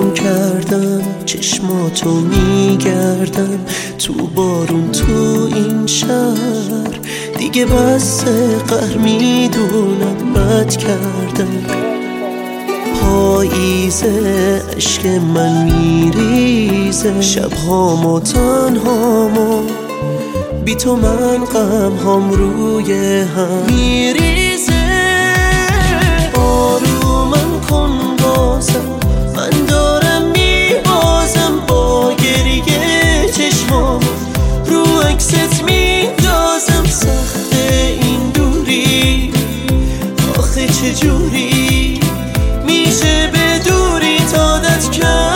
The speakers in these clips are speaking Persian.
گم کردم چشماتو میگردم تو بارون تو این شهر دیگه بس قهر میدونم بد کردم پاییزه عشق من میریزه شبهامو تنهامو بی تو من غمهام روی هم میریزه آرومم کن بازم من دارم میبازم با گریه چشمام رو عکست میندازم سخته این دوری آخه چجوری میشه به دوری عادت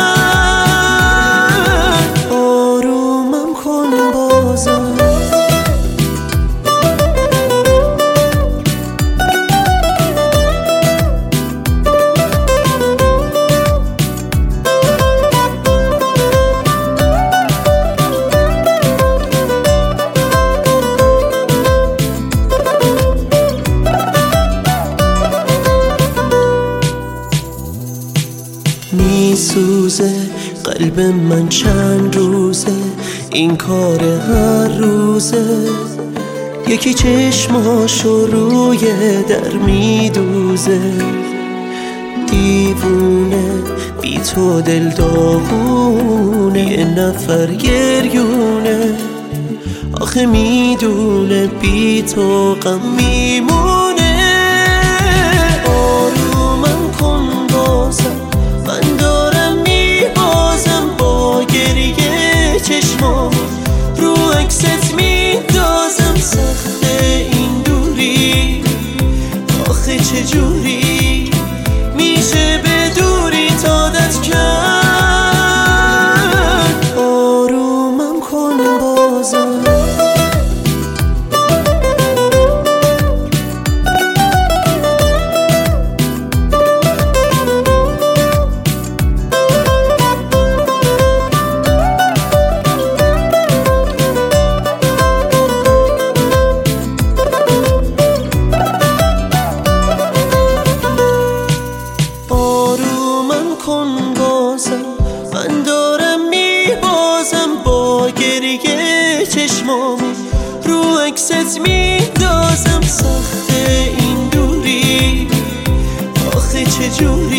کرد آرومم کن بازم میسوزه قلب من چند روزه این کار هر روزه یکی چشماشو روی در میدوزه دیوونه بی تو دل داغونه یه نفر گریونه آخه میدونه بی تو غم میمونه آرومم کن بازم من دارم میبازم با گریه چشمام رو عکست میندازم سخته این دوری آخه چجوری میشه به دوری عادت کرد آرومم کن بازم من دارم میبازم با گریه چشمام رو عکست میندازم سخته این دوری آخه چجوری